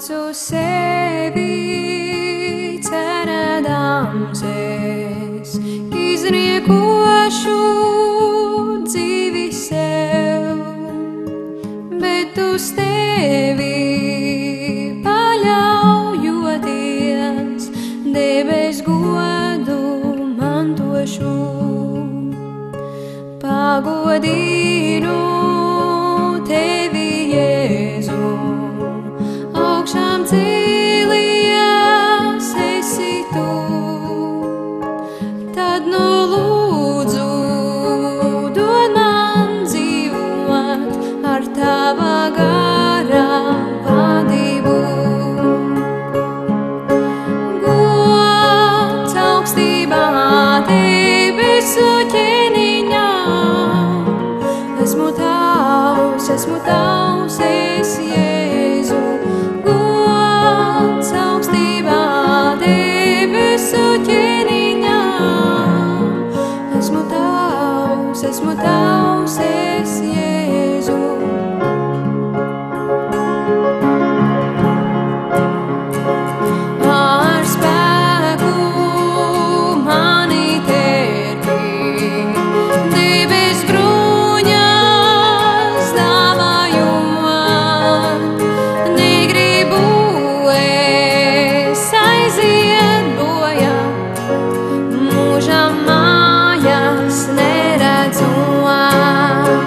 Pats uz sevi cerēdams es, izniekošu dzīvi sev, bet uz tevi paļaujoties, debes godu mantošu. Pagodinu tevi, Jēzu, augšām cēlies esi tu, tad nu lūdzu dod man dzīvot ar tava gara vadību. Gods augstībā debesu ķēniņam, esmu tavs, es Jēzu. Gods augstībā debesu ķēniņam, esmu tavs, es Jēzu. Ar spēku mani terpi, debes bruņas dāvājot, negribu es aiziet bojā, mūžam mājas neredzot.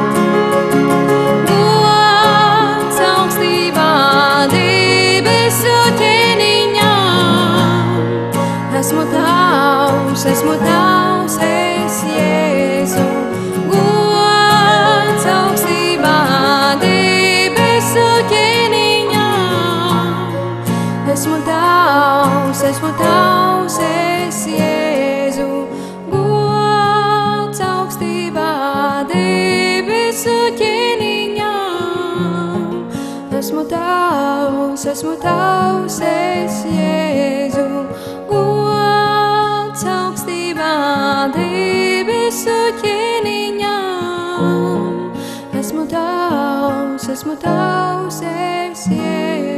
Gods augstībā debesu ķēniņam, esmu tavs, es Jēzu. Gods augstībā debesu ķēniņam, esmu tavs, es Jēzu. Gods augstībā debesu ķēniņam, esmu tavs, es Jēzu. Gods augstībā debesu ķēniņam, esmu tavs, es Jēzu.